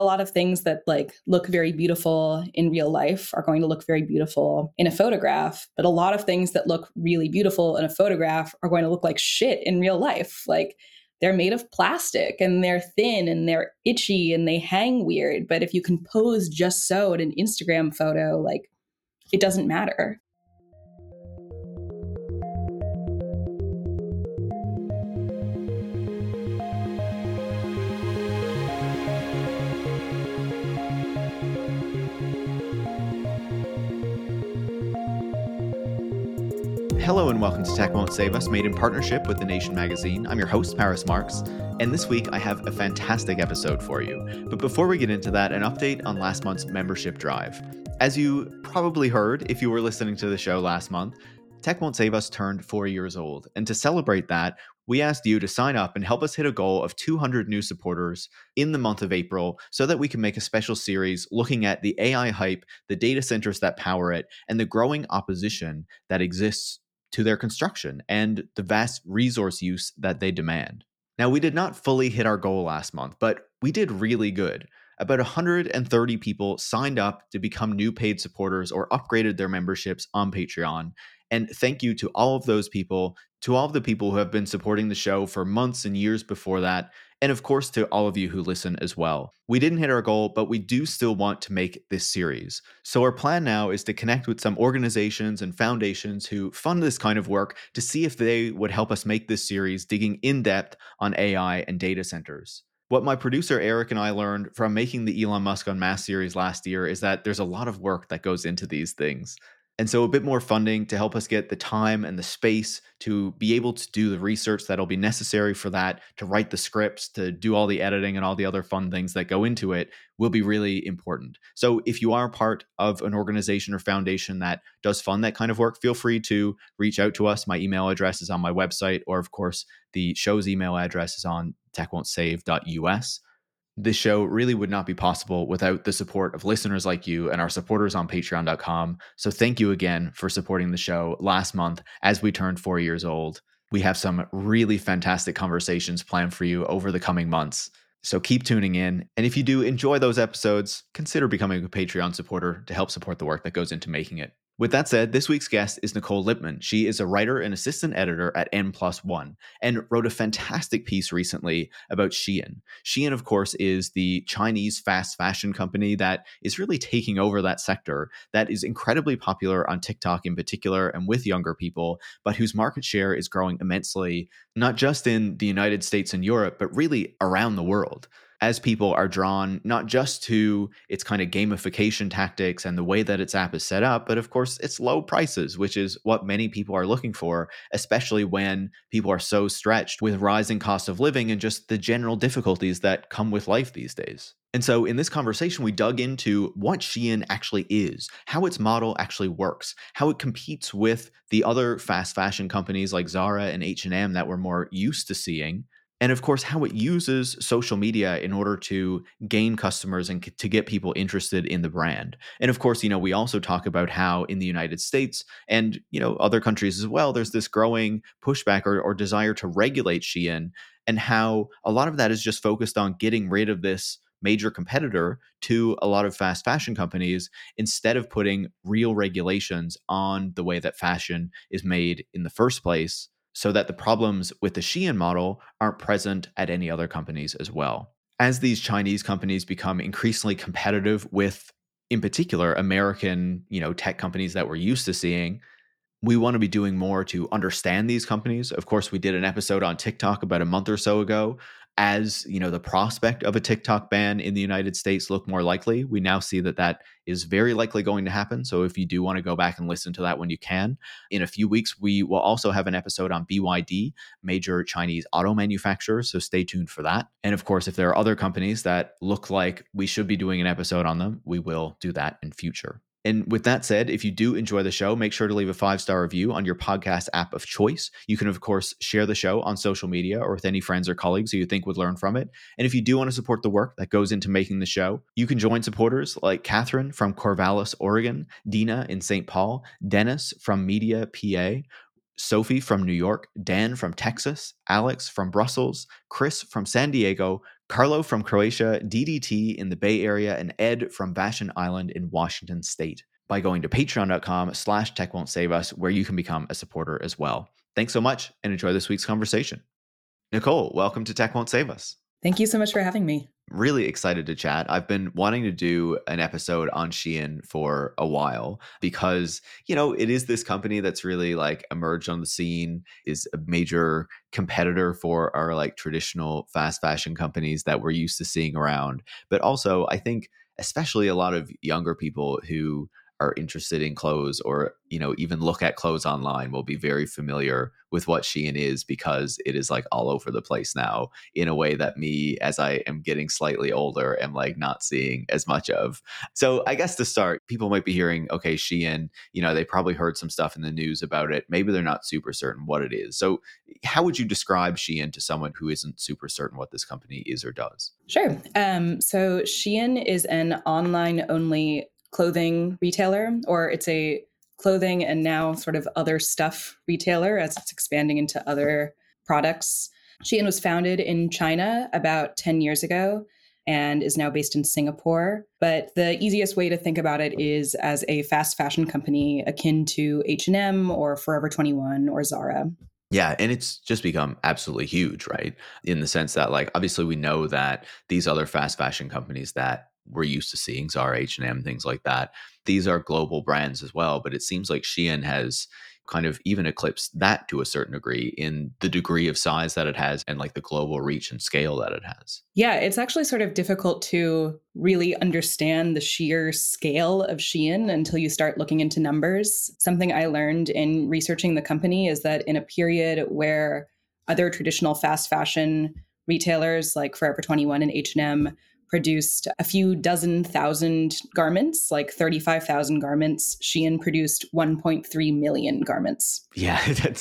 A lot of things that like look very beautiful in real life are going to look very beautiful in a photograph, but a lot of things that look really beautiful in a photograph are going to look like shit in real life. Like they're made of plastic and they're thin and they're itchy and they hang weird, but if you can pose just so in an Instagram photo, like it doesn't matter. Hello and welcome to Tech Won't Save Us, made in partnership with The Nation magazine. I'm your host, Paris Marks, and this week I have a fantastic episode for you. But before we get into that, an update on last month's membership drive. As you probably heard if you were listening to the show last month, Tech Won't Save Us turned 4 years old, and to celebrate that, we asked you to sign up and help us hit a goal of 200 new supporters in the month of April so that we can make a special series looking at the AI hype, the data centers that power it, and the growing opposition that exists to their construction and the vast resource use that they demand. Now, we did not fully hit our goal last month, but we did really good. About 130 people signed up to become new paid supporters or upgraded their memberships on Patreon. And thank you to all of those people, to all of the people who have been supporting the show for months and years before that, and of course to all of you who listen as well. We didn't hit our goal, but we do still want to make this series. So our plan now is to connect with some organizations and foundations who fund this kind of work to see if they would help us make this series digging in depth on AI and data centers. What my producer Eric and I learned from making the Elon Musk Unmasked series last year is that there's a lot of work that goes into these things. And so a bit more funding to help us get the time and the space to be able to do the research that'll be necessary for that, to write the scripts, to do all the editing and all the other fun things that go into it will be really important. So if you are part of an organization or foundation that does fund that kind of work, feel free to reach out to us. My email address is on my website, or of course, the show's email address is on techwon'tsave.us. This show really would not be possible without the support of listeners like you and our supporters on patreon.com. So thank you again for supporting the show last month as we turned 4 years old. We have some really fantastic conversations planned for you over the coming months. So keep tuning in. And if you do enjoy those episodes, consider becoming a Patreon supporter to help support the work that goes into making it. With that said, this week's guest is Nicole Lipman. She is a writer and assistant editor at N+1 and wrote a fantastic piece recently about Shein. Shein, of course, is the Chinese fast fashion company that is really taking over that sector, that is incredibly popular on TikTok in particular and with younger people, but whose market share is growing immensely, not just in the United States and Europe, but really around the world, as people are drawn not just to its kind of gamification tactics and the way that its app is set up, but of course its low prices, which is what many people are looking for, especially when people are so stretched with rising cost of living and just the general difficulties that come with life these days. And so in this conversation, we dug into what Shein actually is, how its model actually works, how it competes with the other fast fashion companies like Zara and H&M that we're more used to seeing, and of course, how it uses social media in order to gain customers and to get people interested in the brand. And of course, we also talk about how in the United States and, other countries as well, there's this growing pushback or desire to regulate Shein, and how a lot of that is just focused on getting rid of this major competitor to a lot of fast fashion companies instead of putting real regulations on the way that fashion is made in the first place, so that the problems with the Shein model aren't present at any other companies as well. As these Chinese companies become increasingly competitive with, in particular, American, tech companies that we're used to seeing, we want to be doing more to understand these companies. Of course, we did an episode on TikTok about a month or so ago. As the prospect of a TikTok ban in the United States looked more likely, we now see that is very likely going to happen. So if you do want to go back and listen to that when you can, in a few weeks, we will also have an episode on BYD, major Chinese auto manufacturer. So stay tuned for that. And of course, if there are other companies that look like we should be doing an episode on them, we will do that in future. And with that said, if you do enjoy the show, make sure to leave a 5-star review on your podcast app of choice. You can, of course, share the show on social media or with any friends or colleagues who you think would learn from it. And if you do want to support the work that goes into making the show, you can join supporters like Catherine from Corvallis, Oregon, Dina in St. Paul, Dennis from Media, PA, Sophie from New York, Dan from Texas, Alex from Brussels, Chris from San Diego, Carlo from Croatia, DDT in the Bay Area, and Ed from Vashon Island in Washington State by going to patreon.com/techwon'tsaveus, where you can become a supporter as well. Thanks so much and enjoy this week's conversation. Nicole, welcome to Tech Won't Save Us. Thank you so much for having me. Really excited to chat. I've been wanting to do an episode on Shein for a while because, it is this company that's really like emerged on the scene, is a major competitor for our like traditional fast fashion companies that we're used to seeing around. But also, I think especially a lot of younger people who are interested in clothes or, even look at clothes online will be very familiar with what Shein is because it is like all over the place now in a way that me, as I am getting slightly older, am like not seeing as much of. So I guess to start, people might be hearing, okay, Shein, they probably heard some stuff in the news about it. Maybe they're not super certain what it is. So how would you describe Shein to someone who isn't super certain what this company is or does? Sure. So Shein is an online only clothing retailer, or it's a clothing and now sort of other stuff retailer as it's expanding into other products. Shein was founded in China about 10 years ago and is now based in Singapore. But the easiest way to think about it is as a fast fashion company akin to H&M or Forever 21 or Zara. Yeah, and it's just become absolutely huge, right? In the sense that, like, obviously we know that these other fast fashion companies that we're used to seeing, Zara, H&M, things like that, these are global brands as well. But it seems like Shein has kind of even eclipsed that to a certain degree in the degree of size that it has and like the global reach and scale that it has. Yeah, it's actually sort of difficult to really understand the sheer scale of Shein until you start looking into numbers. Something I learned in researching the company is that in a period where other traditional fast fashion retailers like Forever 21 and H&M produced a few dozen thousand garments, like 35,000 garments, Shein produced 1.3 million garments. Yeah,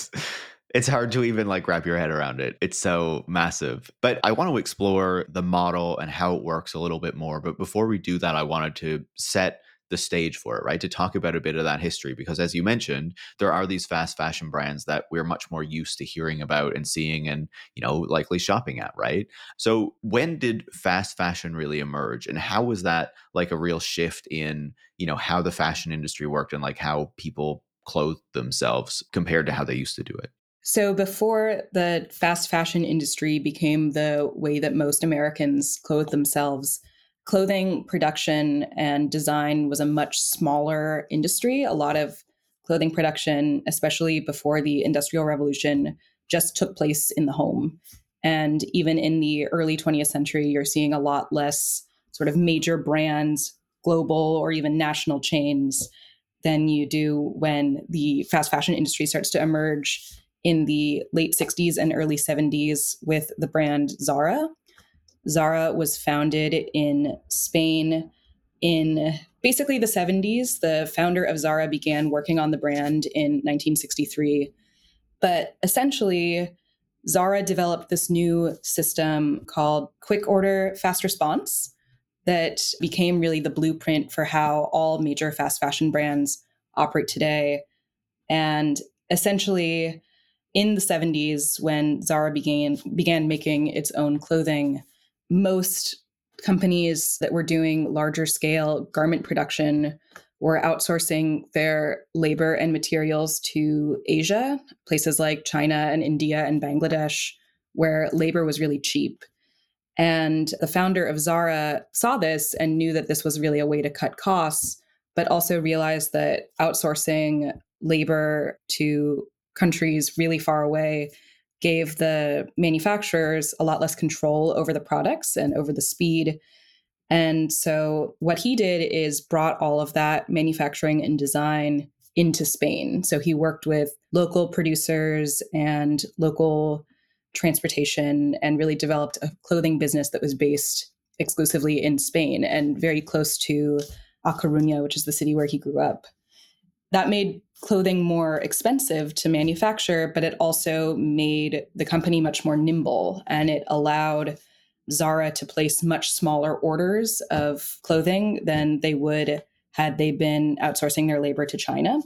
it's hard to even like wrap your head around it. It's so massive. But I want to explore the model and how it works a little bit more. But before we do that, I wanted to set the stage for it, right? To talk about a bit of that history, because as you mentioned, there are these fast fashion brands that we're much more used to hearing about and seeing and, likely shopping at, right? So when did fast fashion really emerge, and how was that like a real shift in, how the fashion industry worked and like how people clothed themselves compared to how they used to do it? So before the fast fashion industry became the way that most Americans clothe themselves, clothing production and design was a much smaller industry. A lot of clothing production, especially before the Industrial Revolution, just took place in the home. And even in the early 20th century, you're seeing a lot less sort of major brands, global or even national chains, than you do when the fast fashion industry starts to emerge in the late 60s and early 70s with the brand Zara. Zara was founded in Spain in basically the 70s. The founder of Zara began working on the brand in 1963. But essentially, Zara developed this new system called Quick Order Fast Response that became really the blueprint for how all major fast fashion brands operate today. And essentially, in the 70s, when Zara began making its own clothing, most companies that were doing larger scale garment production were outsourcing their labor and materials to Asia, places like China and India and Bangladesh, where labor was really cheap. And the founder of Zara saw this and knew that this was really a way to cut costs, but also realized that outsourcing labor to countries really far away gave the manufacturers a lot less control over the products and over the speed. And so what he did is brought all of that manufacturing and design into Spain. So he worked with local producers and local transportation and really developed a clothing business that was based exclusively in Spain and very close to A Coruña, which is the city where he grew up. That made clothing more expensive to manufacture, but it also made the company much more nimble, and it allowed Zara to place much smaller orders of clothing than they would had they been outsourcing their labor to China.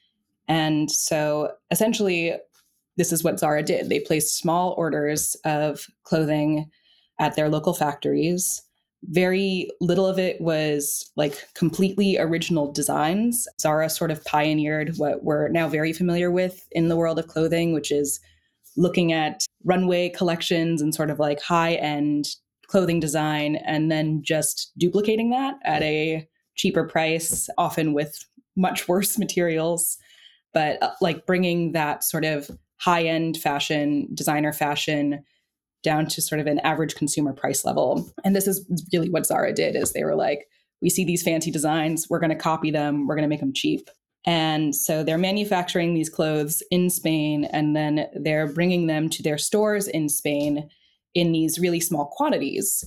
And so essentially, this is what Zara did. They placed small orders of clothing at their local factories. Very little of it was like completely original designs. Zara sort of pioneered what we're now very familiar with in the world of clothing, which is looking at runway collections and sort of like high end clothing design and then just duplicating that at a cheaper price, often with much worse materials. But like bringing that sort of high end fashion, designer fashion down to sort of an average consumer price level. And this is really what Zara did is they were like, we see these fancy designs, we're going to copy them, we're going to make them cheap. And so they're manufacturing these clothes in Spain, and then they're bringing them to their stores in Spain in these really small quantities.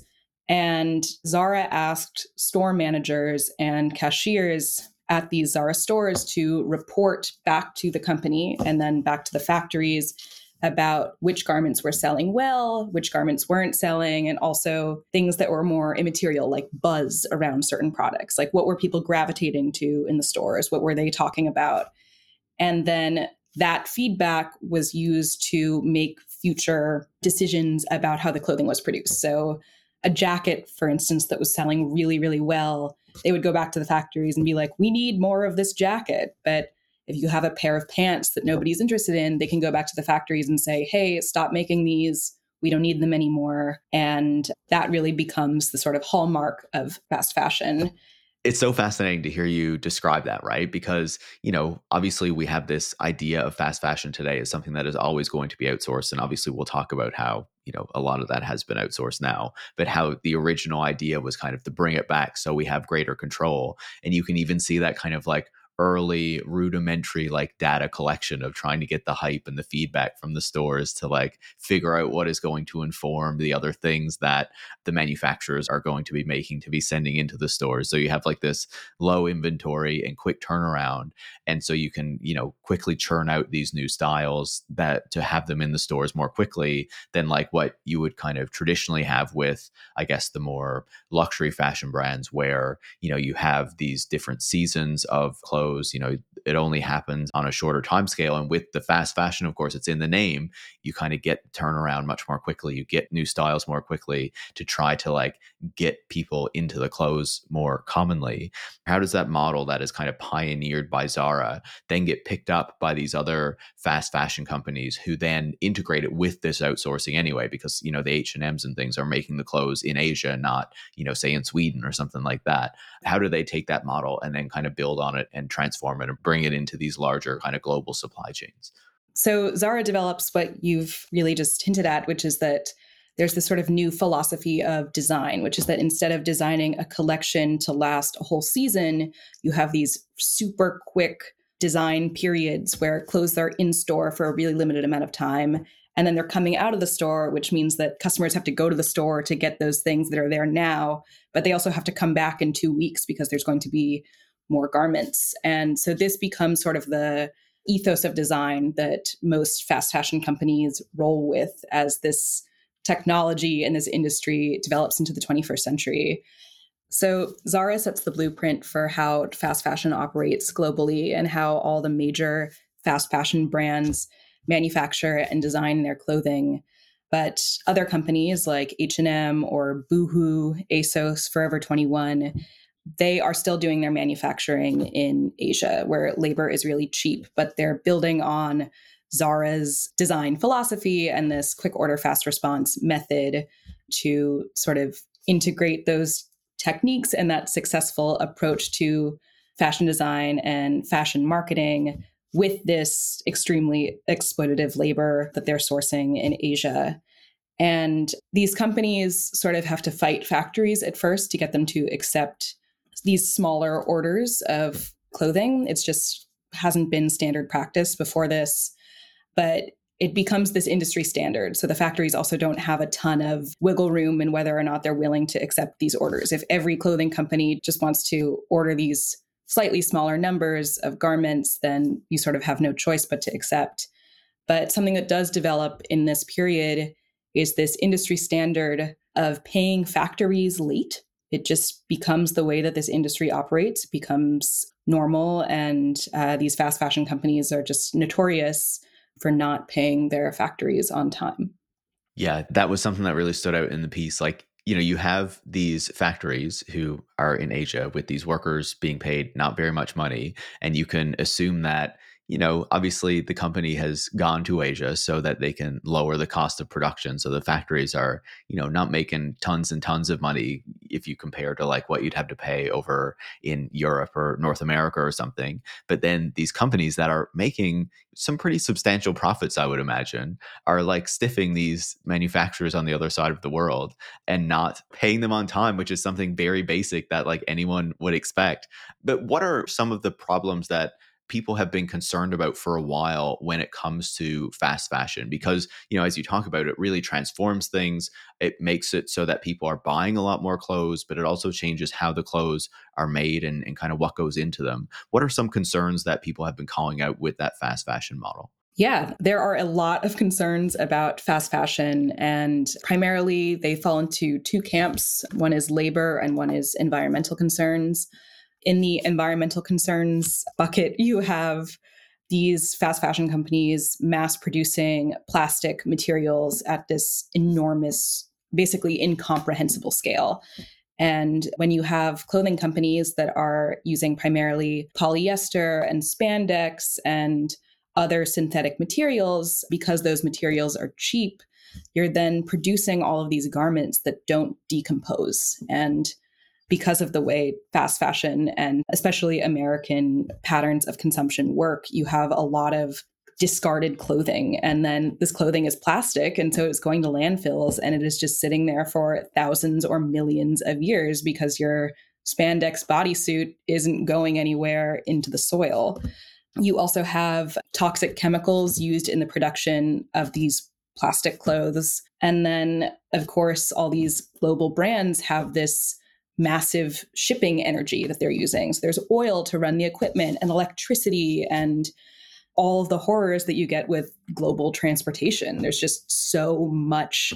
And Zara asked store managers and cashiers at these Zara stores to report back to the company and then back to the factories about which garments were selling well, which garments weren't selling, and also things that were more immaterial, like buzz around certain products. Like what were people gravitating to in the stores? What were they talking about? And then that feedback was used to make future decisions about how the clothing was produced. So a jacket, for instance, that was selling really, really well, they would go back to the factories and be like, we need more of this jacket. But if you have a pair of pants that nobody's interested in, they can go back to the factories and say, hey, stop making these. We don't need them anymore. And that really becomes the sort of hallmark of fast fashion. It's so fascinating to hear you describe that, right? Because, obviously we have this idea of fast fashion today as something that is always going to be outsourced. And obviously we'll talk about how, a lot of that has been outsourced now, but how the original idea was kind of to bring it back so we have greater control. And you can even see that kind of like early rudimentary like data collection of trying to get the hype and the feedback from the stores to like figure out what is going to inform the other things that the manufacturers are going to be making to be sending into the stores. So you have like this low inventory and quick turnaround. And so you can, quickly churn out these new styles that to have them in the stores more quickly than like what you would kind of traditionally have with, I guess, the more luxury fashion brands where, you have these different seasons of clothes. It only happens on a shorter time scale. And with the fast fashion, of course, it's in the name. You kind of get turnaround much more quickly. You get new styles more quickly to try to like get people into the clothes more commonly. How does that model that is kind of pioneered by Zara then get picked up by these other fast fashion companies who then integrate it with this outsourcing anyway? Because, the H&Ms and things are making the clothes in Asia, not, say in Sweden or something like that. How do they take that model and then kind of build on it and transform it and bring it into these larger kind of global supply chains? So Zara develops what you've really just hinted at, which is that there's this sort of new philosophy of design, which is that instead of designing a collection to last a whole season, you have these super quick design periods where clothes are in store for a really limited amount of time. And then they're coming out of the store, which means that customers have to go to the store to get those things that are there now. But they also have to come back in 2 weeks because there's going to be more garments. And so this becomes sort of the ethos of design that most fast fashion companies roll with as this technology and this industry develops into the 21st century. So Zara sets the blueprint for how fast fashion operates globally and how all the major fast fashion brands manufacture and design their clothing. But other companies like H&M or Boohoo, ASOS, Forever 21, they are still doing their manufacturing in Asia where labor is really cheap, but they're building on Zara's design philosophy and this quick order, fast response method to sort of integrate those techniques and that successful approach to fashion design and fashion marketing with this extremely exploitative labor that they're sourcing in Asia. And these companies sort of have to fight factories at first to get them to accept these smaller orders of clothing. It's just hasn't been standard practice before this, but it becomes this industry standard. So the factories also don't have a ton of wiggle room in whether or not they're willing to accept these orders. If every clothing company just wants to order these slightly smaller numbers of garments, then you sort of have no choice but to accept. But something that does develop in this period is this industry standard of paying factories late. It just becomes the way that this industry operates, becomes normal. And these fast fashion companies are just notorious for not paying their factories on time. Yeah, that was something that really stood out in the piece. Like, you have these factories who are in Asia with these workers being paid not very much money. And you can assume that, obviously the company has gone to Asia so that they can lower the cost of production. So the factories are, not making tons and tons of money if you compare to like what you'd have to pay over in Europe or North America or something. But then these companies that are making some pretty substantial profits, I would imagine, are like stiffing these manufacturers on the other side of the world and not paying them on time, which is something very basic that like anyone would expect. But what are some of the problems that people have been concerned about for a while when it comes to fast fashion? Because, as you talk about, it really transforms things. It makes it so that people are buying a lot more clothes, but it also changes how the clothes are made and kind of what goes into them. What are some concerns that people have been calling out with that fast fashion model? Yeah, there are a lot of concerns about fast fashion, and primarily they fall into two camps. One is labor and one is environmental concerns. In the environmental concerns bucket, you have these fast fashion companies mass producing plastic materials at this enormous, basically incomprehensible scale. And when you have clothing companies that are using primarily polyester and spandex and other synthetic materials, because those materials are cheap, you're then producing all of these garments that don't decompose. And because of the way fast fashion and especially American patterns of consumption work, you have a lot of discarded clothing. And then this clothing is plastic. And so it's going to landfills and it is just sitting there for thousands or millions of years because your spandex bodysuit isn't going anywhere into the soil. You also have toxic chemicals used in the production of these plastic clothes. And then, of course, all these global brands have this massive shipping energy that they're using. So there's oil to run the equipment and electricity and all of the horrors that you get with global transportation. There's just so much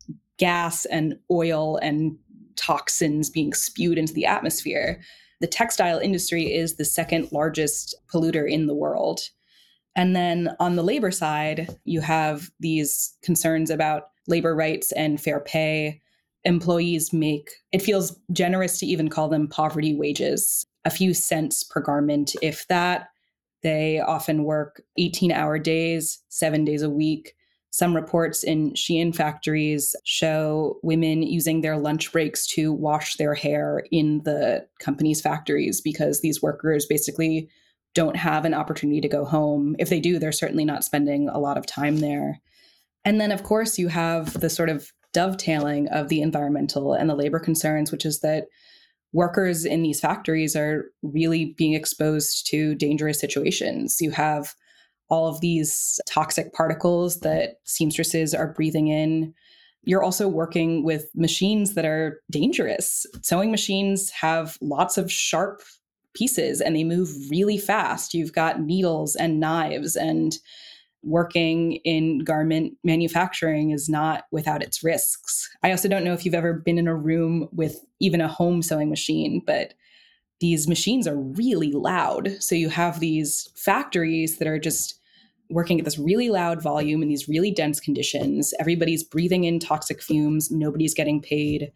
gas and oil and toxins being spewed into the atmosphere. The textile industry is the second largest polluter in the world. And then on the labor side, you have these concerns about labor rights and fair pay. Employees make, it feels generous to even call them poverty wages, a few cents per garment, if that. They often work 18-hour days, 7 days a week. Some reports in Shein factories show women using their lunch breaks to wash their hair in the company's factories because these workers basically don't have an opportunity to go home. If they do, they're certainly not spending a lot of time there. And then, of course, you have the sort of dovetailing of the environmental and the labor concerns, which is that workers in these factories are really being exposed to dangerous situations. You have all of these toxic particles that seamstresses are breathing in. You're also working with machines that are dangerous. Sewing machines have lots of sharp pieces and they move really fast. You've got needles and knives, and working in garment manufacturing is not without its risks. I also don't know if you've ever been in a room with even a home sewing machine, but these machines are really loud. So you have these factories that are just working at this really loud volume in these really dense conditions. Everybody's breathing in toxic fumes. Nobody's getting paid.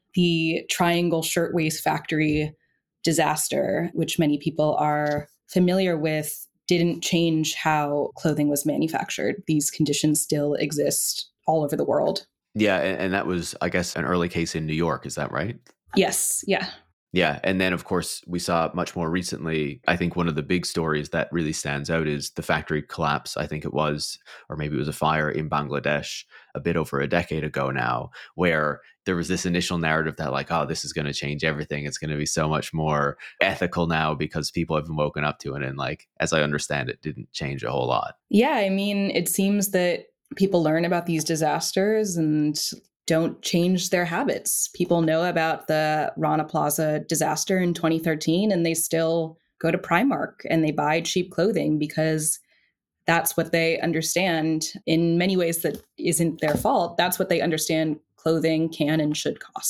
The Triangle Shirtwaist Factory disaster, which many people are familiar with, didn't change how clothing was manufactured. These conditions still exist all over the world. Yeah, and that was, I guess, an early case in New York. Is that right? Yes. Yeah. Yeah. And then, of course, we saw much more recently, I think one of the big stories that really stands out is the factory collapse, I think it was, or maybe it was a fire in Bangladesh a bit over a decade ago now, where there was this initial narrative that like, oh, this is going to change everything. It's going to be so much more ethical now because people have been woken up to it. And like, as I understand it, didn't change a whole lot. Yeah. I mean, it seems that people learn about these disasters and don't change their habits. People know about the Rana Plaza disaster in 2013, and they still go to Primark and they buy cheap clothing because that's what they understand. In many ways that isn't their fault. That's what they understand clothing can and should cost.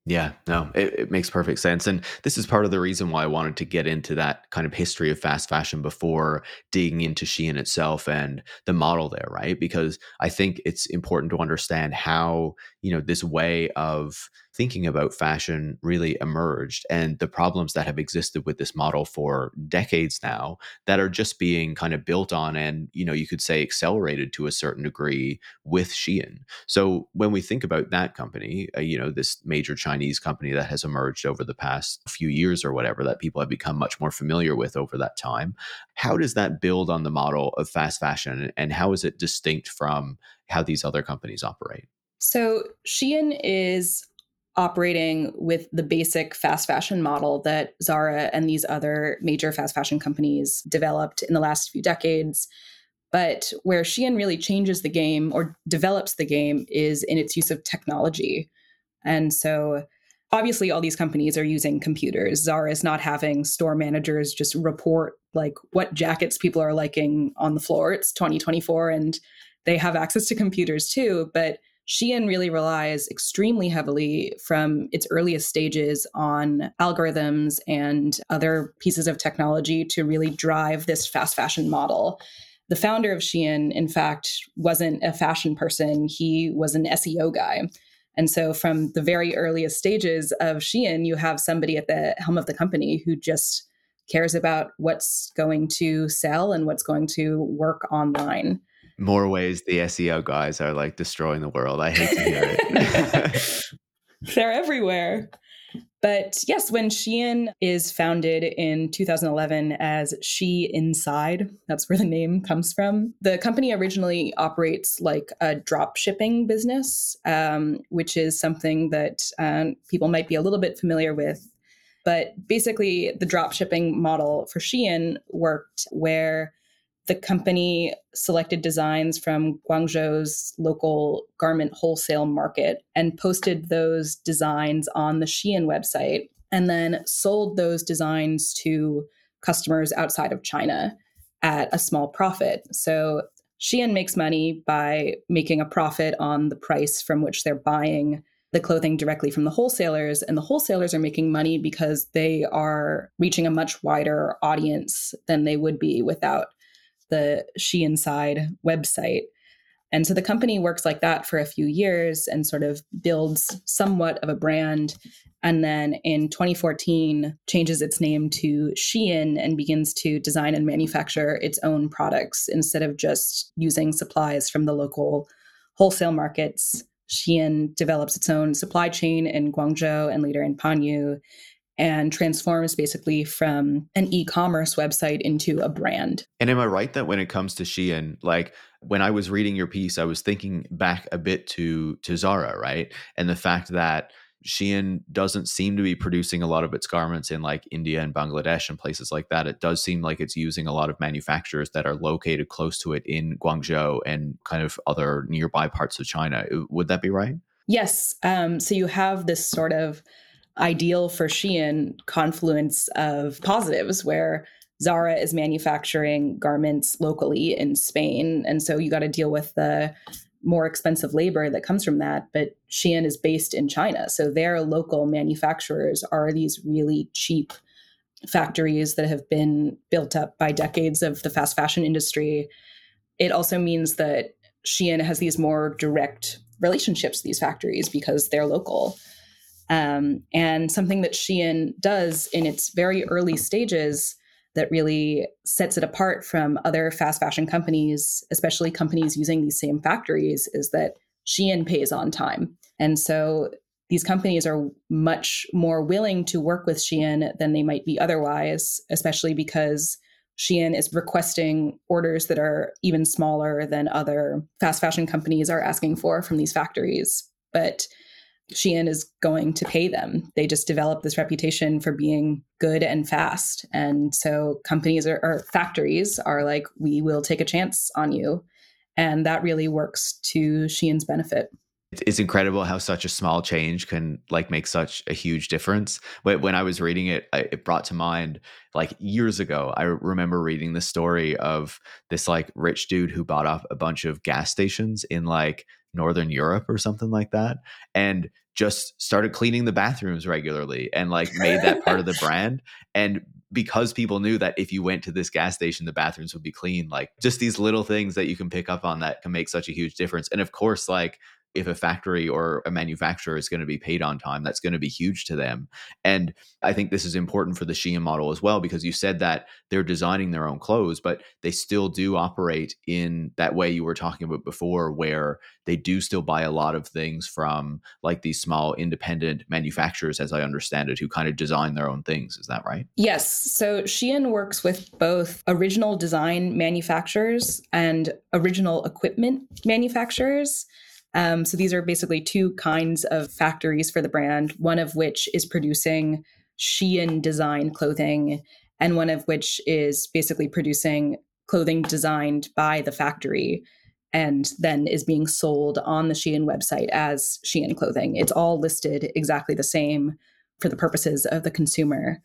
Yeah, no, it makes perfect sense. And this is part of the reason why I wanted to get into that kind of history of fast fashion before digging into Shein itself and the model there, right? Because I think it's important to understand how, this way of thinking about fashion really emerged and the problems that have existed with this model for decades now that are just being kind of built on and, you could say accelerated to a certain degree with Shein. So when we think about that company, this major Chinese company that has emerged over the past few years or whatever that people have become much more familiar with over that time, how does that build on the model of fast fashion and how is it distinct from how these other companies operate? So Shein is operating with the basic fast fashion model that Zara and these other major fast fashion companies developed in the last few decades. But where Shein really changes the game or develops the game is in its use of technology. And so obviously all these companies are using computers. Zara is not having store managers just report like what jackets people are liking on the floor. It's 2024 and they have access to computers too, but Shein really relies extremely heavily from its earliest stages on algorithms and other pieces of technology to really drive this fast fashion model. The founder of Shein, in fact, wasn't a fashion person. He was an SEO guy. And so from the very earliest stages of Shein, you have somebody at the helm of the company who just cares about what's going to sell and what's going to work online. More ways the SEO guys are like destroying the world. I hate to hear it. They're everywhere. But yes, when Shein is founded in 2011 as She Inside, that's where the name comes from. The company originally operates like a drop shipping business, which is something that people might be a little bit familiar with. But basically, the drop shipping model for Shein worked where the company selected designs from Guangzhou's local garment wholesale market and posted those designs on the Shein website and then sold those designs to customers outside of China at a small profit. So Shein makes money by making a profit on the price from which they're buying the clothing directly from the wholesalers. And the wholesalers are making money because they are reaching a much wider audience than they would be without the She Inside website. And so the company works like that for a few years and sort of builds somewhat of a brand. And then in 2014, changes its name to Shein and begins to design and manufacture its own products instead of just using supplies from the local wholesale markets. Shein develops its own supply chain in Guangzhou and later in Panyu and transforms basically from an e-commerce website into a brand. And am I right that when it comes to Shein, like when I was reading your piece, I was thinking back a bit to Zara, right? And the fact that Shein doesn't seem to be producing a lot of its garments in like India and Bangladesh and places like that. It does seem like it's using a lot of manufacturers that are located close to it in Guangzhou and kind of other nearby parts of China. Would that be right? Yes. So you have this sort of ideal for Shein confluence of positives where Zara is manufacturing garments locally in Spain. And so you got to deal with the more expensive labor that comes from that. But Shein is based in China. So their local manufacturers are these really cheap factories that have been built up by decades of the fast fashion industry. It also means that Shein has these more direct relationships with these factories because they're local. And something that Shein does in its very early stages that really sets it apart from other fast fashion companies, especially companies using these same factories, is that Shein pays on time. And so these companies are much more willing to work with Shein than they might be otherwise, especially because Shein is requesting orders that are even smaller than other fast fashion companies are asking for from these factories. But Shein is going to pay them. They just develop this reputation for being good and fast. And so companies or factories are like, we will take a chance on you. And that really works to Shein's benefit. It's incredible how such a small change can like make such a huge difference. When I was reading it, it brought to mind like years ago, I remember reading the story of this like rich dude who bought up a bunch of gas stations in like Northern Europe or something like that, and just started cleaning the bathrooms regularly and like made that part of the brand. And because people knew that if you went to this gas station, the bathrooms would be clean, like just these little things that you can pick up on that can make such a huge difference. And of course, like if a factory or a manufacturer is going to be paid on time, that's going to be huge to them. And I think this is important for the Shein model as well, because you said that they're designing their own clothes, but they still do operate in that way you were talking about before, where they do still buy a lot of things from like these small independent manufacturers, as I understand it, who kind of design their own things. Is that right? Yes. So Shein works with both original design manufacturers and original equipment manufacturers. So these are basically two kinds of factories for the brand, one of which is producing Shein design clothing, and one of which is basically producing clothing designed by the factory and then is being sold on the Shein website as Shein clothing. It's all listed exactly the same for the purposes of the consumer.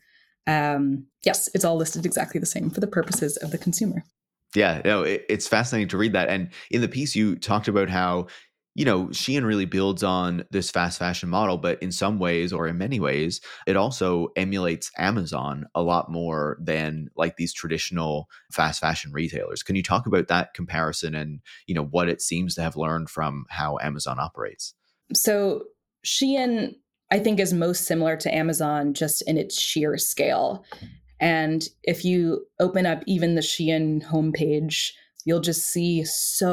Yes, it's all listed exactly the same for the purposes of the consumer. Yeah, no, it's fascinating to read that. And in the piece, you talked about how, Shein really builds on this fast fashion model, but in some ways, or in many ways, it also emulates Amazon a lot more than like these traditional fast fashion retailers. Can you talk about that comparison and, what it seems to have learned from how Amazon operates? So Shein, I think, is most similar to Amazon just in its sheer scale. And if you open up even the Shein homepage, you'll just see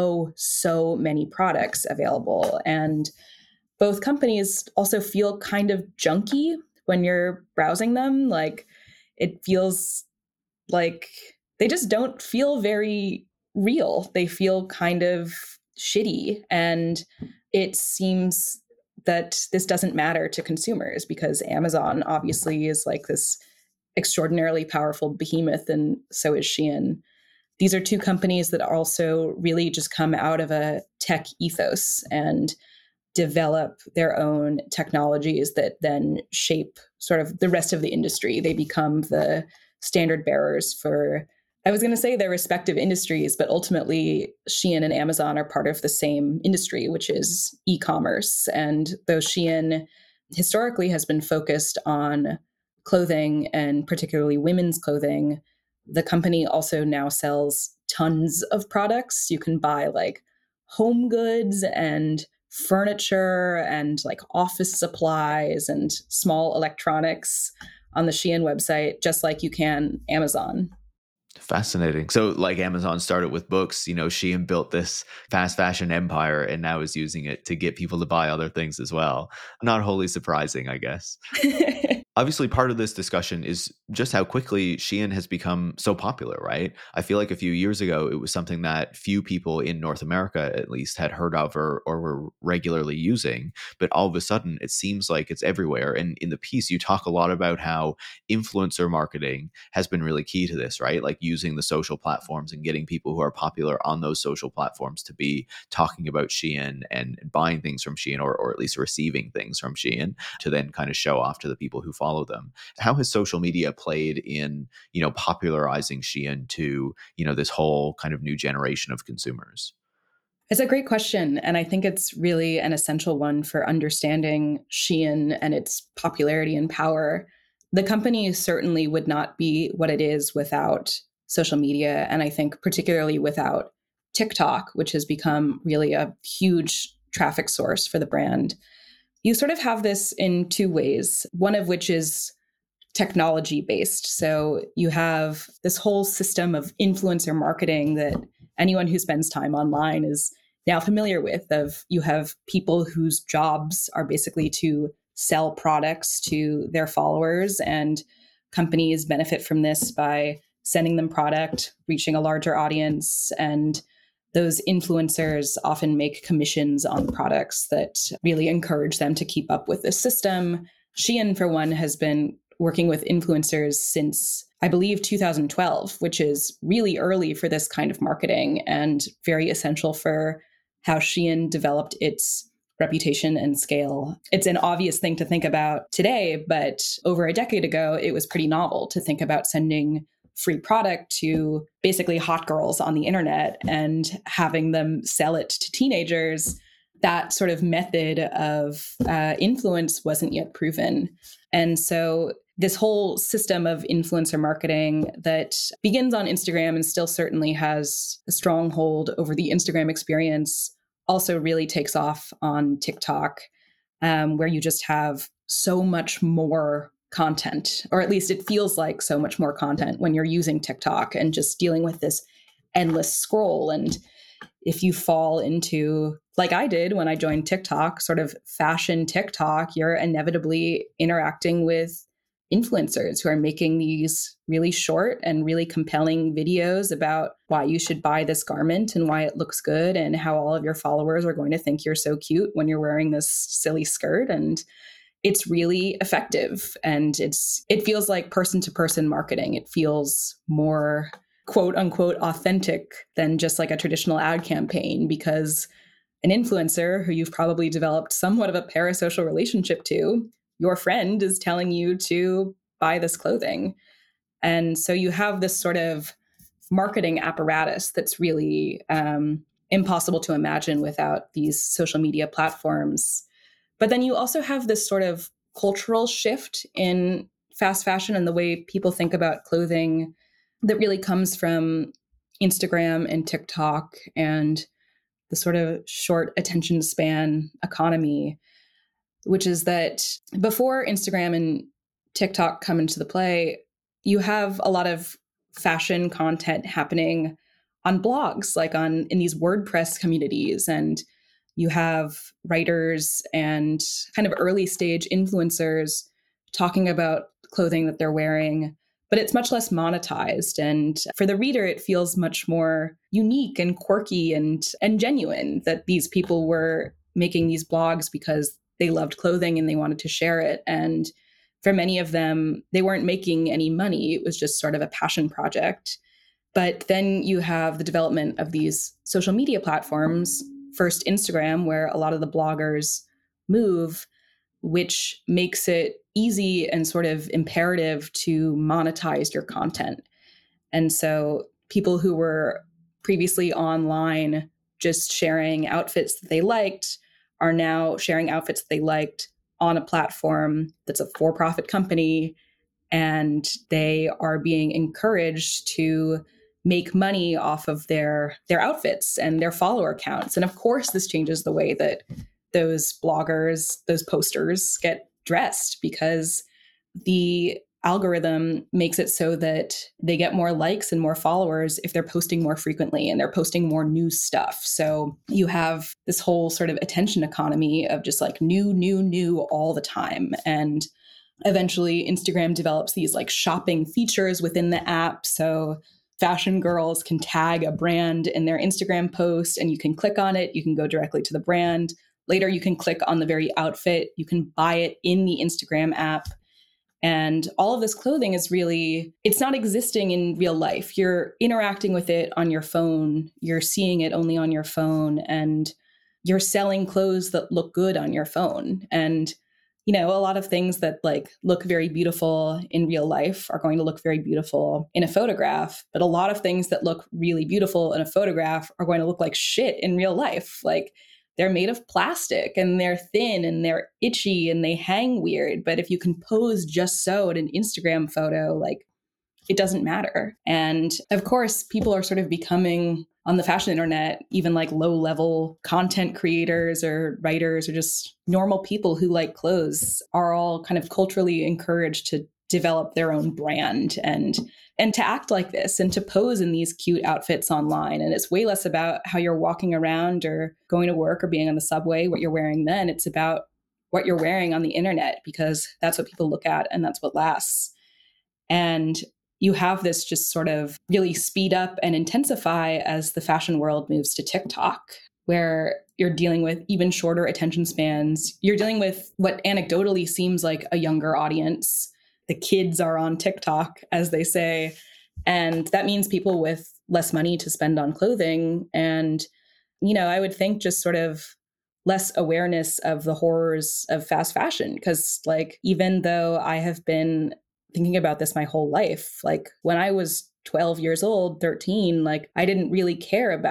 so many products available. And both companies also feel kind of junky when you're browsing them. Like it feels like they just don't feel very real. They feel kind of shitty. And it seems that this doesn't matter to consumers because Amazon obviously is like this extraordinarily powerful behemoth, and so is Shein. These are two companies that also really just come out of a tech ethos and develop their own technologies that then shape sort of the rest of the industry. They become the standard bearers for, I was going to say their respective industries, but ultimately Shein and Amazon are part of the same industry, which is e-commerce. And though Shein historically has been focused on clothing and particularly women's clothing, the company also now sells tons of products. You can buy like home goods and furniture and like office supplies and small electronics on the Shein website, just like you can Amazon. Fascinating. So like Amazon started with books, Shein built this fast fashion empire and now is using it to get people to buy other things as well. Not wholly surprising, I guess. Obviously, part of this discussion is just how quickly Shein has become so popular, right? I feel like a few years ago, it was something that few people in North America, at least, had heard of or were regularly using. But all of a sudden, it seems like it's everywhere. And in the piece, you talk a lot about how influencer marketing has been really key to this, right? Like using the social platforms and getting people who are popular on those social platforms to be talking about Shein and buying things from Shein, or at least receiving things from Shein to then kind of show off to the people who follow them. How has social media played in, popularizing Shein to, this whole kind of new generation of consumers? It's a great question. And I think it's really an essential one for understanding Shein and its popularity and power. The company certainly would not be what it is without social media. And I think particularly without TikTok, which has become really a huge traffic source for the brand. You sort of have this in two ways, one of which is technology based. So you have this whole system of influencer marketing that anyone who spends time online is now familiar with. Of you have people whose jobs are basically to sell products to their followers, and companies benefit from this by sending them product, reaching a larger audience, and those influencers often make commissions on products that really encourage them to keep up with this system. Shein, for one, has been working with influencers since, I believe, 2012, which is really early for this kind of marketing and very essential for how Shein developed its reputation and scale. It's an obvious thing to think about today, but over a decade ago, it was pretty novel to think about sending free product to basically hot girls on the internet and having them sell it to teenagers. that sort of method of influence wasn't yet proven. And so this whole system of influencer marketing that begins on Instagram and still certainly has a stronghold over the Instagram experience also really takes off on TikTok, where you just have so much more content, or at least it feels like so much more content when you're using TikTok and just dealing with this endless scroll. And if you fall into, like I did when I joined TikTok, sort of fashion TikTok, you're inevitably interacting with influencers who are making these really short and really compelling videos about why you should buy this garment and why it looks good and how all of your followers are going to think you're so cute when you're wearing this silly skirt. And it's really effective. And it feels like person to person marketing. It feels more quote unquote authentic than just like a traditional ad campaign, because an influencer who you've probably developed somewhat of a parasocial relationship to, your friend is telling you to buy this clothing. And so you have this sort of marketing apparatus that's really impossible to imagine without these social media platforms. But then you also have this sort of cultural shift in fast fashion and the way people think about clothing that really comes from Instagram and TikTok and the sort of short attention span economy, which is that before Instagram and TikTok come into the play, you have a lot of fashion content happening on blogs, like in these WordPress communities. And you have writers and kind of early stage influencers talking about clothing that they're wearing, but it's much less monetized. And for the reader, it feels much more unique and quirky and genuine that these people were making these blogs because they loved clothing and they wanted to share it. And for many of them, they weren't making any money. It was just sort of a passion project. But then you have the development of these social media platforms, first Instagram, where a lot of the bloggers move, which makes it easy and sort of imperative to monetize your content. And so people who were previously online just sharing outfits that they liked are now sharing outfits that they liked on a platform that's a for-profit company, and they are being encouraged to make money off of their outfits and their follower counts. And of course, this changes the way that those bloggers, those posters get dressed, because the algorithm makes it so that they get more likes and more followers if they're posting more frequently and they're posting more new stuff. So you have this whole sort of attention economy of just like new all the time. And eventually Instagram develops these like shopping features within the app. So fashion girls can tag a brand in their Instagram post and you can click on it. You can go directly to the brand. Later, you can click on the very outfit. You can buy it in the Instagram app. And all of this clothing is really, it's not existing in real life. You're interacting with it on your phone. You're seeing it only on your phone. And you're selling clothes that look good on your phone. And, you know, a lot of things that like look very beautiful in real life are going to look very beautiful in a photograph. But a lot of things that look really beautiful in a photograph are going to look like shit in real life. Like, they're made of plastic and they're thin and they're itchy and they hang weird. But if you can pose just so in an Instagram photo, like, it doesn't matter. And of course, people are sort of becoming on the fashion internet, even like low level content creators or writers or just normal people who like clothes are all kind of culturally encouraged to develop their own brand and to act like this and to pose in these cute outfits online. And it's way less about how you're walking around or going to work or being on the subway, what you're wearing then. It's about what you're wearing on the internet, because that's what people look at and that's what lasts. And you have this just sort of really speed up and intensify as the fashion world moves to TikTok, where you're dealing with even shorter attention spans. You're dealing with what anecdotally seems like a younger audience. The kids are on TikTok, as they say. And that means people with less money to spend on clothing. And, you know, I would think just sort of less awareness of the horrors of fast fashion. Because, like, even though I have been thinking about this my whole life, like when I was 12 years old, 13, like I didn't really care about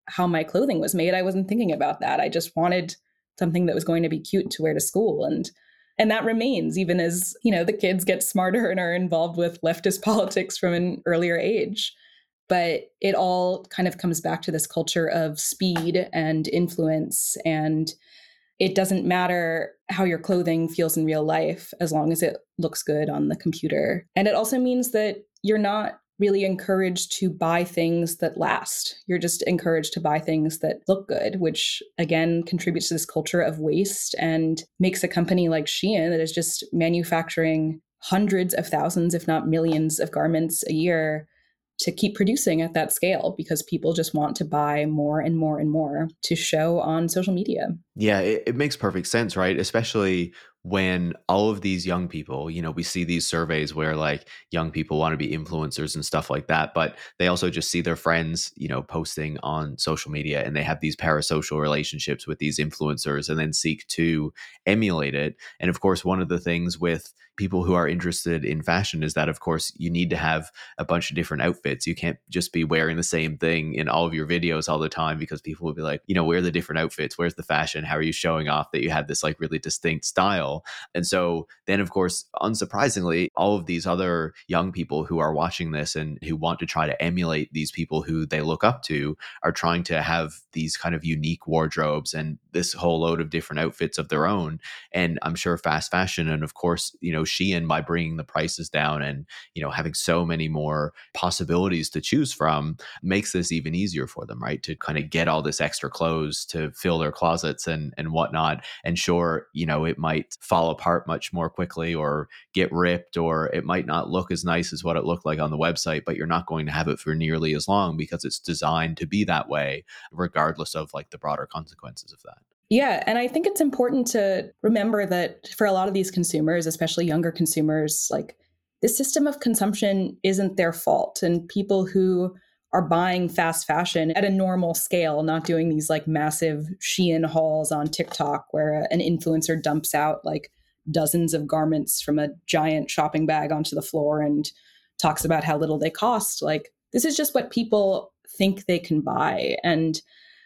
how my clothing was made. I wasn't thinking about that. I just wanted something that was going to be cute to wear to school. And that remains even as, the kids get smarter and are involved with leftist politics from an earlier age. But it all kind of comes back to this culture of speed and influence. And it doesn't matter how your clothing feels in real life as long as it looks good on the computer. And it also means that you're not really encouraged to buy things that last. You're just encouraged to buy things that look good, which again contributes to this culture of waste and makes a company like Shein that is just manufacturing hundreds of thousands, if not millions of garments a year to keep producing at that scale because people just want to buy more and more and more to show on social media. Yeah, it makes perfect sense, right? Especially when all of these young people, we see these surveys where like young people want to be influencers and stuff like that, but they also just see their friends, posting on social media and they have these parasocial relationships with these influencers and then seek to emulate it. And of course, one of the things with people who are interested in fashion is that, of course, you need to have a bunch of different outfits. You can't just be wearing the same thing in all of your videos all the time because people will be like, where are the different outfits? Where's the fashion? How are you showing off that you have this like really distinct style? And so then, of course, unsurprisingly, all of these other young people who are watching this and who want to try to emulate these people who they look up to are trying to have these kind of unique wardrobes and this whole load of different outfits of their own. And I'm sure fast fashion and of course, Shein, by bringing the prices down and, having so many more possibilities to choose from, makes this even easier for them, right? To kind of get all this extra clothes to fill their closets and whatnot. And sure, it might fall apart much more quickly or get ripped, or it might not look as nice as what it looked like on the website, but you're not going to have it for nearly as long because it's designed to be that way, regardless of like the broader consequences of that. Yeah. And I think it's important to remember that for a lot of these consumers, especially younger consumers, like the system of consumption isn't their fault. And people who are buying fast fashion at a normal scale, not doing these like massive Shein hauls on TikTok where an influencer dumps out like dozens of garments from a giant shopping bag onto the floor and talks about how little they cost. Like this is just what people think they can buy. And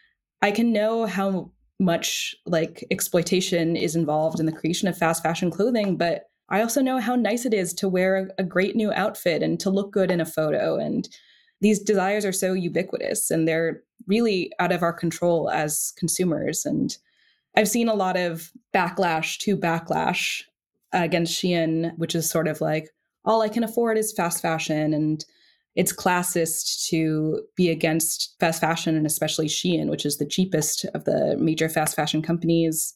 I can know how much like exploitation is involved in the creation of fast fashion clothing, but I also know how nice it is to wear a great new outfit and to look good in a photo. And these desires are so ubiquitous and they're really out of our control as consumers. And I've seen a lot of backlash against Shein, which is sort of like, all I can afford is fast fashion. And it's classist to be against fast fashion and especially Shein, which is the cheapest of the major fast fashion companies.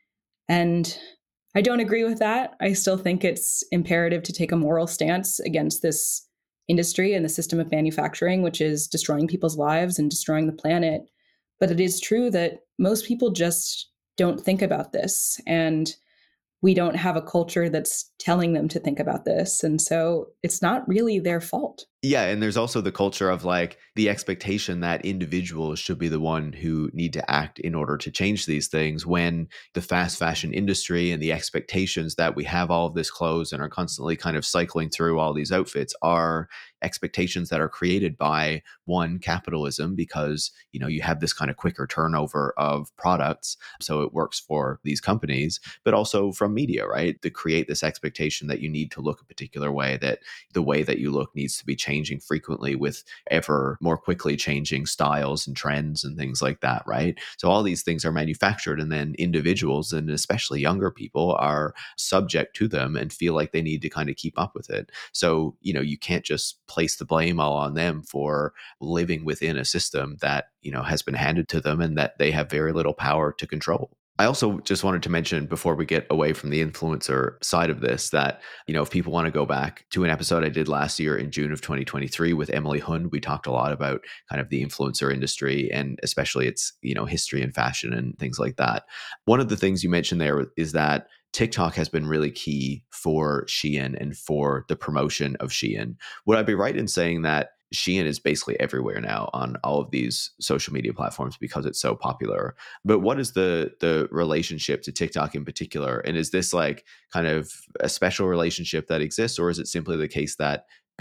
And I don't agree with that. I still think it's imperative to take a moral stance against this industry and the system of manufacturing, which is destroying people's lives and destroying the planet. But it is true that most people just don't think about this. And we don't have a culture that's telling them to think about this. And so it's not really their fault. Yeah. And there's also the culture of like the expectation that individuals should be the one who need to act in order to change these things, when the fast fashion industry and the expectations that we have all of this clothes and are constantly kind of cycling through all these outfits are expectations that are created by one, capitalism, because you have this kind of quicker turnover of products, so it works for these companies, but also from media, right, to create this expectation that you need to look a particular way, that the way that you look needs to be changing frequently with ever more quickly changing styles and trends and things like that, right? So all these things are manufactured, and then individuals and especially younger people are subject to them and feel like they need to kind of keep up with it. So you can't just place the blame all on them for living within a system that has been handed to them and that they have very little power to control. I also just wanted to mention before we get away from the influencer side of this that, if people want to go back to an episode I did last year in June of 2023 with Emily Hund, we talked a lot about kind of the influencer industry and especially its, history and fashion and things like that. One of the things you mentioned there is that TikTok has been really key for Shein and for the promotion of Shein. Would I be right in saying that Shein is basically everywhere now on all of these social media platforms because it's so popular? But what is the relationship to TikTok in particular? And is this like kind of a special relationship that exists, or is it simply the case that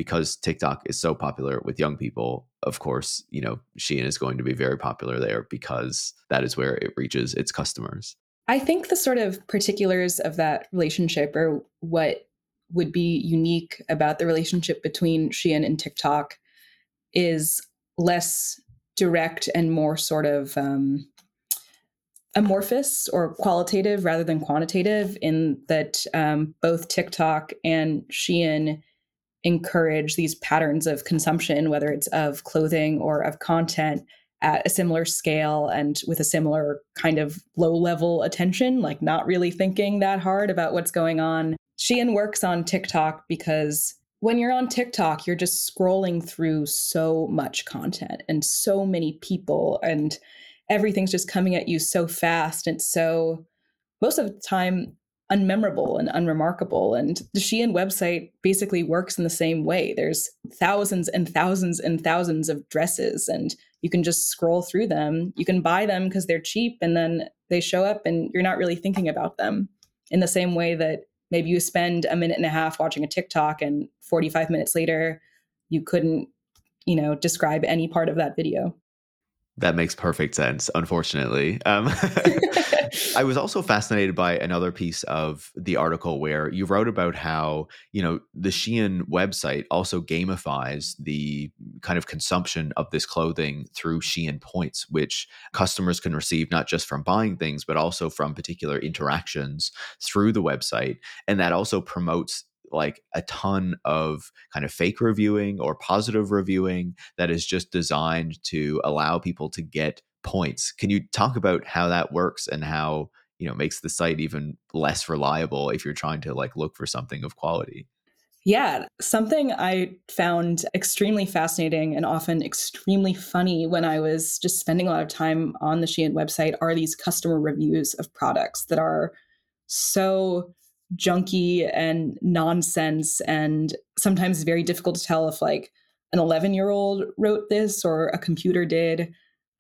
because TikTok is so popular with young people, of course, Shein is going to be very popular there because that is where it reaches its customers. I think the sort of particulars of that relationship, or what would be unique about the relationship between Shein and TikTok, is less direct and more sort of amorphous or qualitative rather than quantitative, in that both TikTok and Shein encourage these patterns of consumption, whether it's of clothing or of content, at a similar scale and with a similar kind of low level attention, like not really thinking that hard about what's going on. Shein works on TikTok because when you're on TikTok, you're just scrolling through so much content and so many people, and everything's just coming at you so fast. And so most of the time, unmemorable and unremarkable. And the Shein website basically works in the same way. There's thousands and thousands and thousands of dresses, and you can just scroll through them. You can buy them because they're cheap, and then they show up and you're not really thinking about them, in the same way that maybe you spend a minute and a half watching a TikTok and 45 minutes later, you couldn't, describe any part of that video. That makes perfect sense, unfortunately. I was also fascinated by another piece of the article where you wrote about how, the Shein website also gamifies the kind of consumption of this clothing through Shein points, which customers can receive not just from buying things, but also from particular interactions through the website. And that also promotes like a ton of kind of fake reviewing or positive reviewing that is just designed to allow people to get points. Can you talk about how that works and how, makes the site even less reliable if you're trying to like look for something of quality? Yeah, something I found extremely fascinating and often extremely funny when I was just spending a lot of time on the Shein website are these customer reviews of products that are so junky and nonsense, and sometimes very difficult to tell if like an 11-year-old wrote this or a computer did.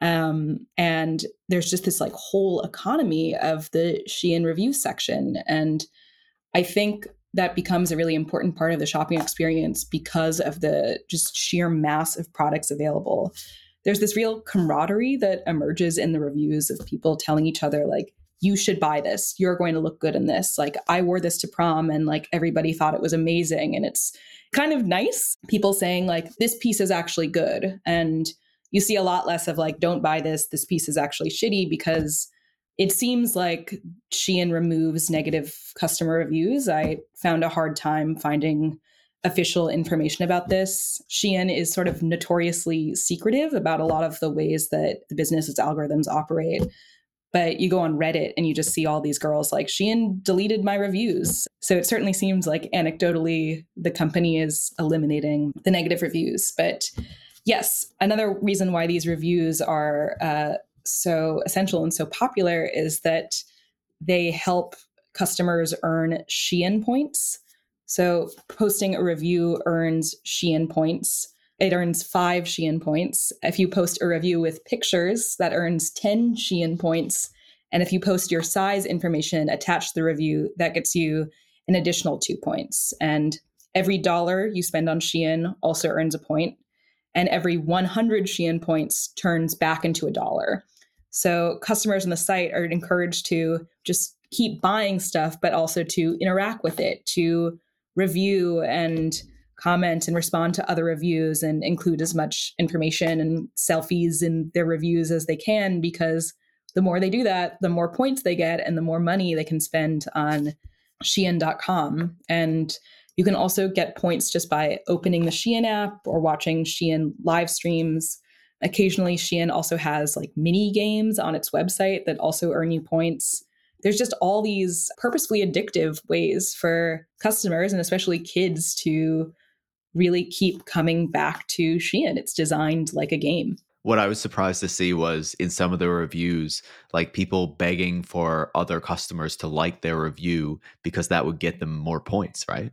And there's just this like whole economy of the Shein review section. And I think that becomes a really important part of the shopping experience because of the just sheer mass of products available. There's this real camaraderie that emerges in the reviews of people telling each other, like, you should buy this. You're going to look good in this. Like, I wore this to prom and like everybody thought it was amazing. And it's kind of nice. People saying like, this piece is actually good. And you see a lot less of like, don't buy this. This piece is actually shitty, because it seems like Shein removes negative customer reviews. I found a hard time finding official information about this. Shein is sort of notoriously secretive about a lot of the ways that the business's algorithms operate. But you go on Reddit and you just see all these girls like, Shein deleted my reviews. So it certainly seems like anecdotally the company is eliminating the negative reviews. But yes, another reason why these reviews are so essential and so popular is that they help customers earn Shein points. So posting a review earns Shein points. It earns 5 Shein points. If you post a review with pictures, that earns 10 Shein points. And if you post your size information attached to the review, that gets you an additional 2 points. And every dollar you spend on Shein also earns a point. And every 100 Shein points turns back into $1. So customers on the site are encouraged to just keep buying stuff, but also to interact with it, to review and comment and respond to other reviews and include as much information and selfies in their reviews as they can, because the more they do that, the more points they get and the more money they can spend on Shein.com. And you can also get points just by opening the Shein app or watching Shein live streams. Occasionally, Shein also has like mini games on its website that also earn you points. There's just all these purposefully addictive ways for customers and especially kids to really keep coming back to Shein. It's designed like a game. What I was surprised to see was in some of the reviews, like people begging for other customers to like their review because that would get them more points, right?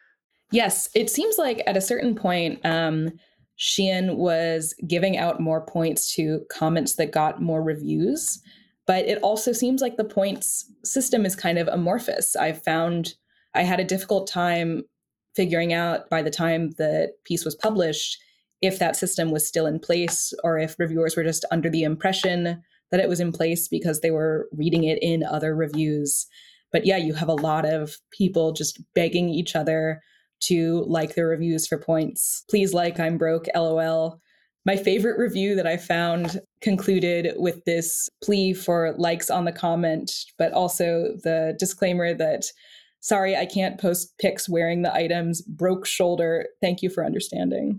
Yes, it seems like at a certain point, Shein was giving out more points to comments that got more reviews. But it also seems like the points system is kind of amorphous. I found I had a difficult time figuring out by the time the piece was published if that system was still in place or if reviewers were just under the impression that it was in place because they were reading it in other reviews. But yeah, you have a lot of people just begging each other to like their reviews for points. Please like, I'm broke, LOL. My favorite review that I found concluded with this plea for likes on the comment, but also the disclaimer that, sorry, I can't post pics wearing the items, broke shoulder. Thank you for understanding.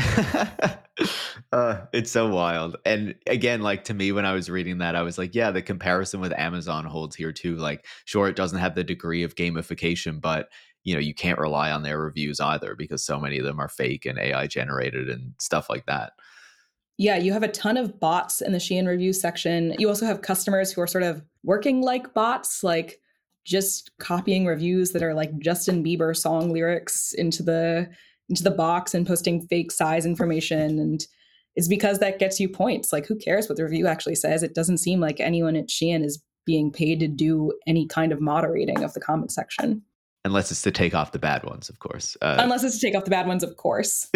It's so wild. And again, like to me, when I was reading that, I was like, yeah, the comparison with Amazon holds here too. Like, sure, it doesn't have the degree of gamification, but you can't rely on their reviews either because so many of them are fake and AI generated and stuff like that. Yeah, you have a ton of bots in the Shein review section. You also have customers who are sort of working like bots, like just copying reviews that are like Justin Bieber song lyrics into the box and posting fake size information. And it's because that gets you points. Like, who cares what the review actually says? It doesn't seem like anyone at Shein is being paid to do any kind of moderating of the comment section. Unless it's to take off the bad ones, of course. Unless it's to take off the bad ones, of course.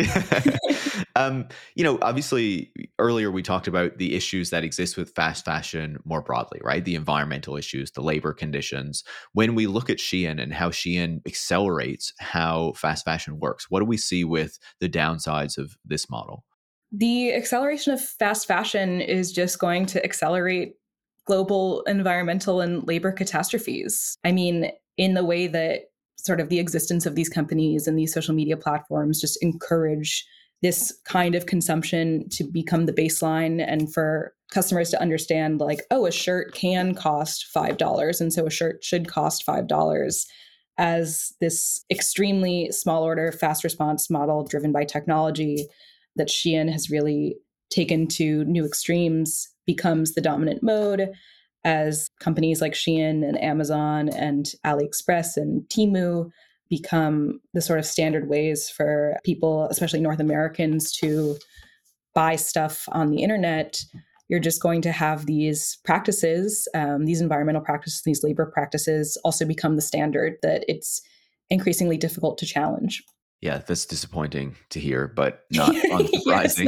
Obviously, earlier we talked about the issues that exist with fast fashion more broadly, right? The environmental issues, the labor conditions. When we look at Shein and how Shein accelerates how fast fashion works, what do we see with the downsides of this model? The acceleration of fast fashion is just going to accelerate global environmental and labor catastrophes. I mean, in the way that sort of the existence of these companies and these social media platforms just encourage this kind of consumption to become the baseline and for customers to understand like, oh, a shirt can cost $5. And so a shirt should cost $5 as this extremely small order, fast response model driven by technology that Shein has really taken to new extremes becomes the dominant mode as companies like Shein and Amazon and AliExpress and Temu become the sort of standard ways for people, especially North Americans, to buy stuff on the internet. You're just going to have these practices, these environmental practices, these labor practices also become the standard that it's increasingly difficult to challenge. Yeah, that's disappointing to hear, but not unsurprising.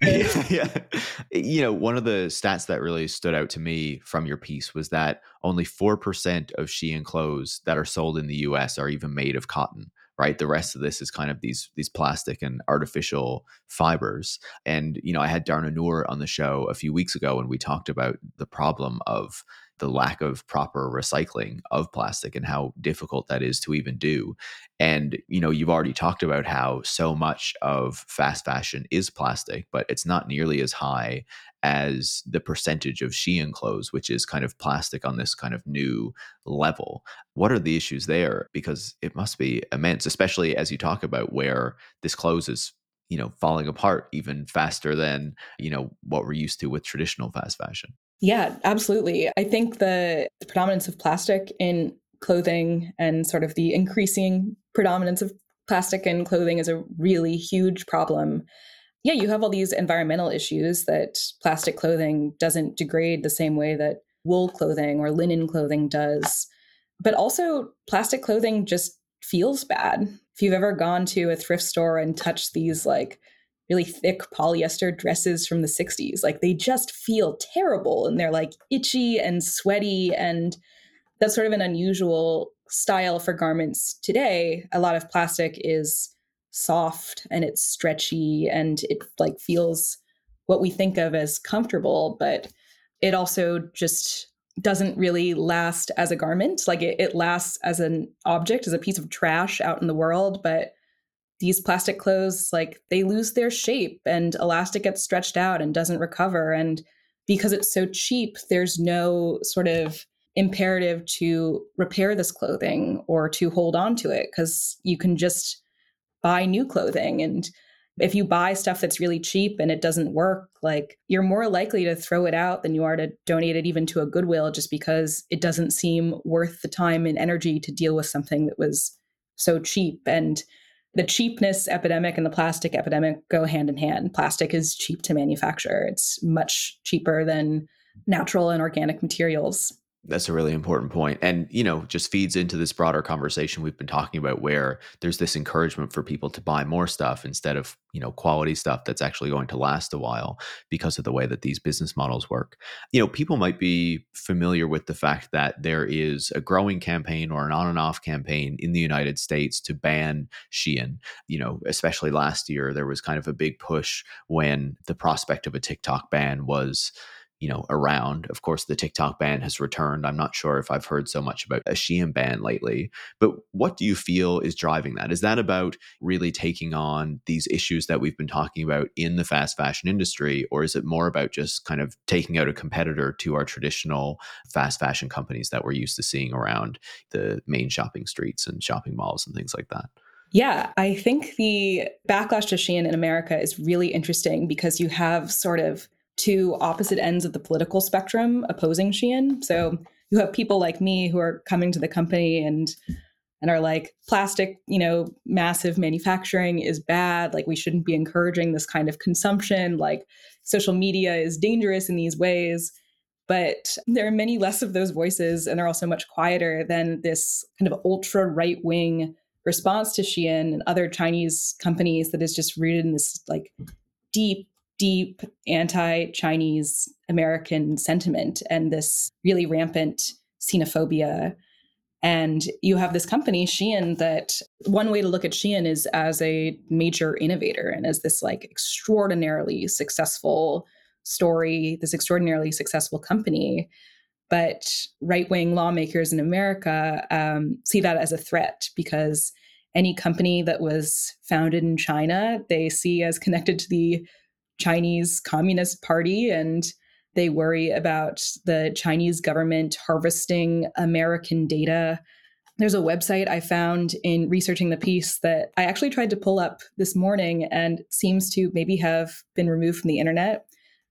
Yeah. One of the stats that really stood out to me from your piece was that only 4% of Shein clothes that are sold in the US are even made of cotton, right? The rest of this is kind of these plastic and artificial fibers. And, I had Darna Noor on the show a few weeks ago and we talked about the problem of the lack of proper recycling of plastic and how difficult that is to even do. And, you've already talked about how so much of fast fashion is plastic, but it's not nearly as high as the percentage of Shein clothes, which is kind of plastic on this kind of new level. What are the issues there? Because it must be immense, especially as you talk about where this clothes is, falling apart even faster than, what we're used to with traditional fast fashion. Yeah, absolutely. I think the predominance of plastic in clothing and sort of the increasing predominance of plastic in clothing is a really huge problem. Yeah, you have all these environmental issues that plastic clothing doesn't degrade the same way that wool clothing or linen clothing does. But also, plastic clothing just feels bad. If you've ever gone to a thrift store and touched these like really thick polyester dresses from the 60s, like they just feel terrible and they're like itchy and sweaty. And that's sort of an unusual style for garments today. A lot of plastic is soft and it's stretchy and it like feels what we think of as comfortable, but it also just doesn't really last as a garment. Like it lasts as an object, as a piece of trash out in the world. But these plastic clothes, like they lose their shape and elastic gets stretched out and doesn't recover. And because it's so cheap, there's no sort of imperative to repair this clothing or to hold on to it because you can just buy new clothing. And if you buy stuff that's really cheap and it doesn't work, like you're more likely to throw it out than you are to donate it even to a Goodwill just because it doesn't seem worth the time and energy to deal with something that was so cheap. And the cheapness epidemic and the plastic epidemic go hand in hand. Plastic is cheap to manufacture. It's much cheaper than natural and organic materials. That's a really important point. And, just feeds into this broader conversation we've been talking about where there's this encouragement for people to buy more stuff instead of, quality stuff that's actually going to last a while because of the way that these business models work. People might be familiar with the fact that there is a growing campaign or an on and off campaign in the United States to ban Shein. Especially last year, there was kind of a big push when the prospect of a TikTok ban was around. Of course, the TikTok ban has returned. I'm not sure if I've heard so much about a Shein ban lately, but what do you feel is driving that? Is that about really taking on these issues that we've been talking about in the fast fashion industry, or is it more about just kind of taking out a competitor to our traditional fast fashion companies that we're used to seeing around the main shopping streets and shopping malls and things like that? Yeah, I think the backlash to Shein in America is really interesting because you have sort of two opposite ends of the political spectrum opposing Shein. So you have people like me who are coming to the company and are like, plastic, massive manufacturing is bad. Like, we shouldn't be encouraging this kind of consumption. Like, social media is dangerous in these ways. But there are many less of those voices, and they're also much quieter than this kind of ultra right wing response to Shein and other Chinese companies that is just rooted in this like deep, deep anti-Chinese American sentiment and this really rampant xenophobia. And you have this company, Shein, that one way to look at Shein is as a major innovator and as this like extraordinarily successful story, this extraordinarily successful company. But right-wing lawmakers in America see that as a threat because any company that was founded in China, they see as connected to the Chinese Communist Party, and they worry about the Chinese government harvesting American data. There's a website I found in researching the piece that I actually tried to pull up this morning and seems to maybe have been removed from the internet,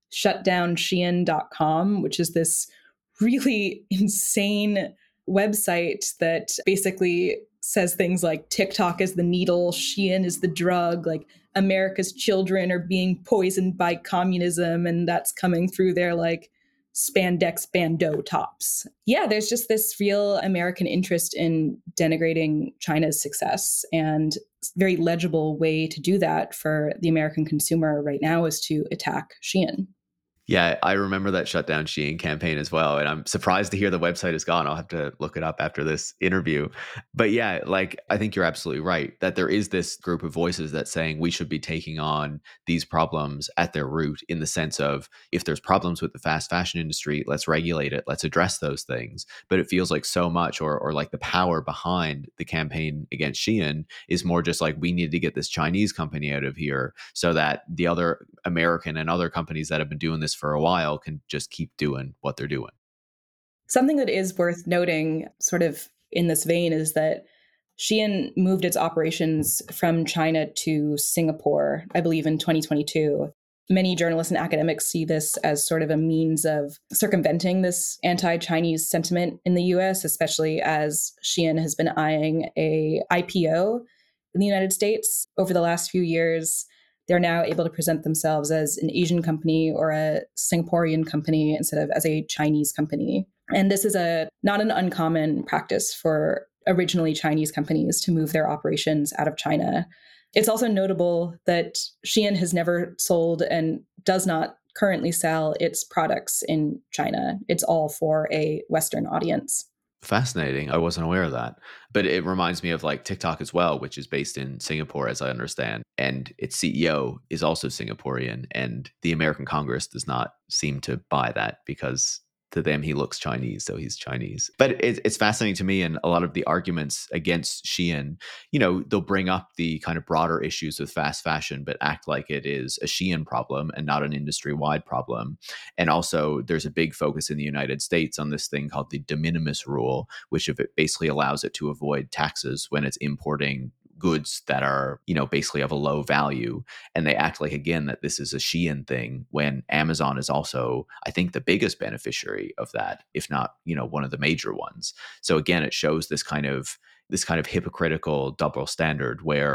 shutdownshein.com, which is this really insane website that basically says things like TikTok is the needle, Shein is the drug, like America's children are being poisoned by communism, and that's coming through their like spandex bandeau tops. Yeah, there's just this real American interest in denigrating China's success, and very legible way to do that for the American consumer right now is to attack Shein. Yeah, I remember that shutdown Shein campaign as well. And I'm surprised to hear the website is gone. I'll have to look it up after this interview. But yeah, like I think you're absolutely right that there is this group of voices that's saying we should be taking on these problems at their root in the sense of if there's problems with the fast fashion industry, let's regulate it, let's address those things. But it feels like so much or like the power behind the campaign against Shein is more just like we need to get this Chinese company out of here so that the other American and other companies that have been doing this for a while can just keep doing what they're doing. Something that is worth noting, sort of in this vein, is that Shein moved its operations from China to Singapore, I believe, in 2022. Many journalists and academics see this as sort of a means of circumventing this anti-Chinese sentiment in the US, especially as Shein has been eyeing a IPO in the United States over the last few years. They're now able to present themselves as an Asian company or a Singaporean company instead of as a Chinese company. And this is not an uncommon practice for originally Chinese companies to move their operations out of China. It's also notable that Shein has never sold and does not currently sell its products in China. It's all for a Western audience. Fascinating. I wasn't aware of that. But it reminds me of like TikTok as well, which is based in Singapore, as I understand. And its CEO is also Singaporean. And the American Congress does not seem to buy that because to them, he looks Chinese, so he's Chinese. But it's fascinating to me. And a lot of the arguments against Shein, they'll bring up the kind of broader issues with fast fashion, but act like it is a Shein problem and not an industry-wide problem. And also, there's a big focus in the United States on this thing called the de minimis rule, which if it basically allows it to avoid taxes when it's importing goods that are, basically of a low value. And they act like, again, that this is a Shein thing when Amazon is also, I think, the biggest beneficiary of that, if not, one of the major ones. So again, it shows this kind of hypocritical double standard where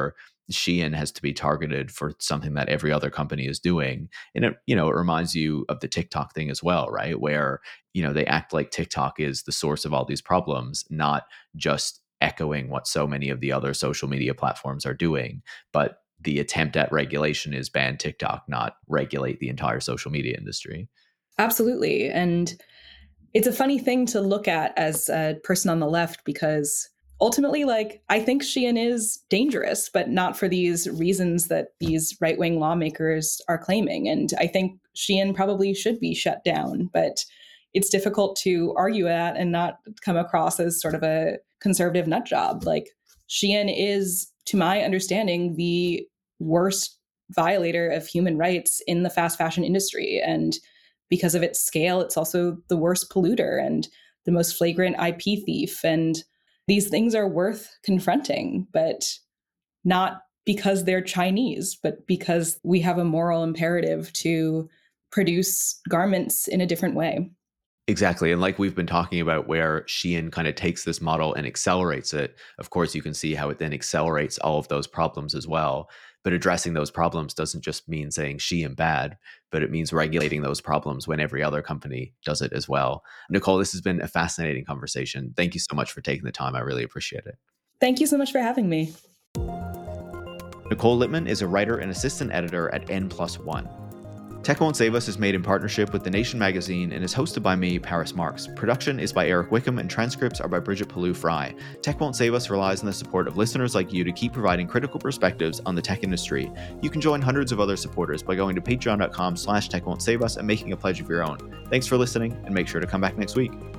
Shein has to be targeted for something that every other company is doing. And it reminds you of the TikTok thing as well, right? Where, they act like TikTok is the source of all these problems, not just echoing what so many of the other social media platforms are doing. But the attempt at regulation is ban TikTok, not regulate the entire social media industry. Absolutely. And it's a funny thing to look at as a person on the left, because ultimately, I think Shein is dangerous, but not for these reasons that these right-wing lawmakers are claiming. And I think Shein probably should be shut down, but it's difficult to argue that and not come across as sort of a conservative nut job. Shein is, to my understanding, the worst violator of human rights in the fast fashion industry. And because of its scale, it's also the worst polluter and the most flagrant IP thief. And these things are worth confronting, but not because they're Chinese, but because we have a moral imperative to produce garments in a different way. Exactly. And like we've been talking about, where Shein kind of takes this model and accelerates it, of course, you can see how it then accelerates all of those problems as well. But addressing those problems doesn't just mean saying Shein bad, but it means regulating those problems when every other company does it as well. Nicole, this has been a fascinating conversation. Thank you so much for taking the time. I really appreciate it. Thank you so much for having me. Nicole Littman is a writer and assistant editor at N+1. Tech Won't Save Us is made in partnership with The Nation magazine and is hosted by me, Paris Marks. Production is by Eric Wickham and transcripts are by Bridget Palou-Fry. Tech Won't Save Us relies on the support of listeners like you to keep providing critical perspectives on the tech industry. You can join hundreds of other supporters by going to patreon.com/techwon'tsave us and making a pledge of your own. Thanks for listening, and make sure to come back next week.